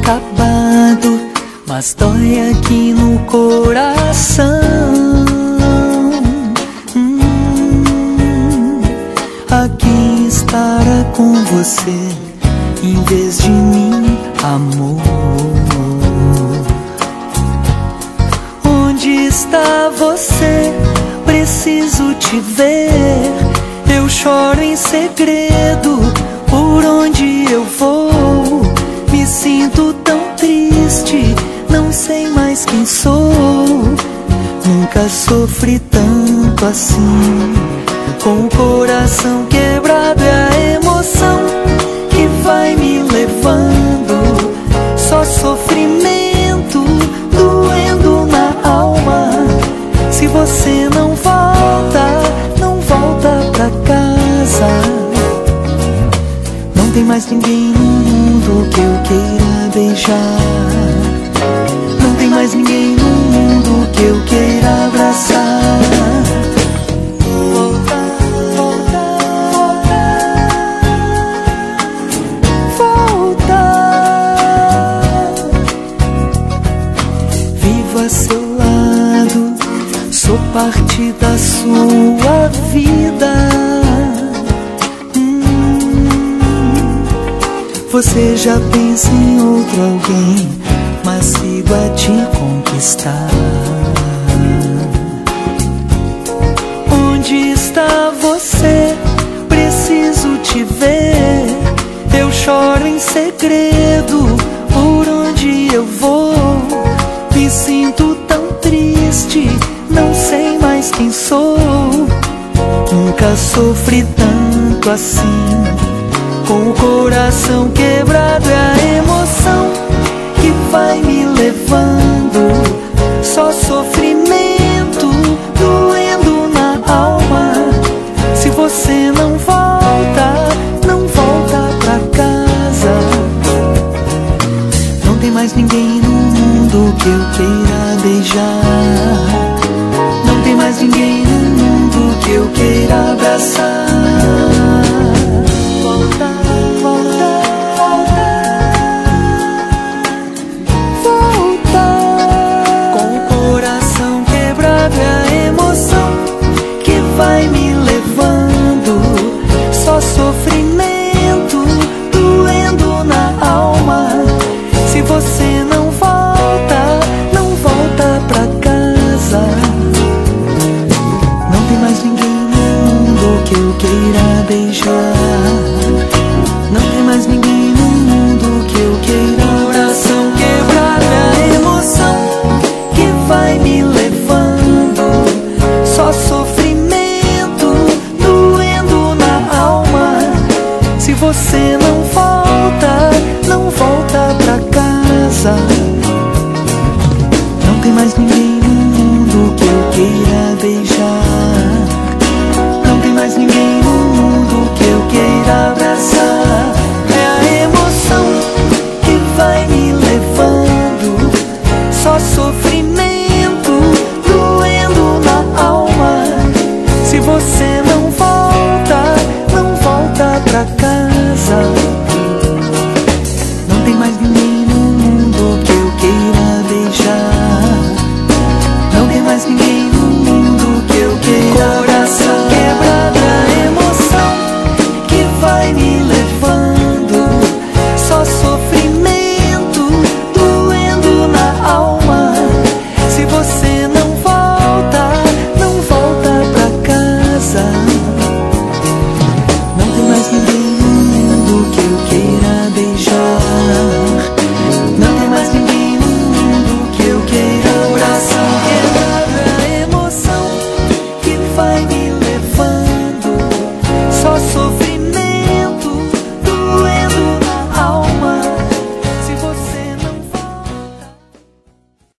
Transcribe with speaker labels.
Speaker 1: acabado, mas dói aqui no coração. Aqui estará com você em vez de mim, amor. Onde está você? Preciso te ver. Eu choro em segredo por onde eu vou. Me sinto tão triste, não sei mais quem sou. Nunca sofri tanto assim. Com o coração quebrado é a emoção que vai me levando. Só sofrimento doendo na alma. Se você não volta, não volta pra casa. Não tem mais ninguém no mundo que eu queira beijar. Não tem mais ninguém no mundo que eu queira abraçar. Sou parte da sua vida. Você já pensa em outro alguém, mas sigo a te conquistar. Onde está você? Preciso te ver. Eu choro em segredo por onde eu vou. Me sinto tão triste, não sei mais quem sou. Nunca sofri tanto assim. Com o coração quebrado é a emoção que vai me levando. Só sofrimento doendo na alma. Se você não volta, não volta pra casa. Não tem mais ninguém no mundo que eu queira beijar. Não tem mais ninguém no mundo que eu queira abraçar. Volta, volta, volta, volta. Com o coração quebrado é a emoção que vai me levando. Só sofrimento doendo na alma. Se você não volta, não volta pra casa. Não tem mais ninguém no mundo que eu queira beijar. Não tem mais ninguém no mundo que eu queira. Coração quebrado é a emoção que vai me levando. Só sofrimento doendo na alma. Se você não volta, não volta pra casa. Não tem mais ninguém no mundo que eu queira beijar.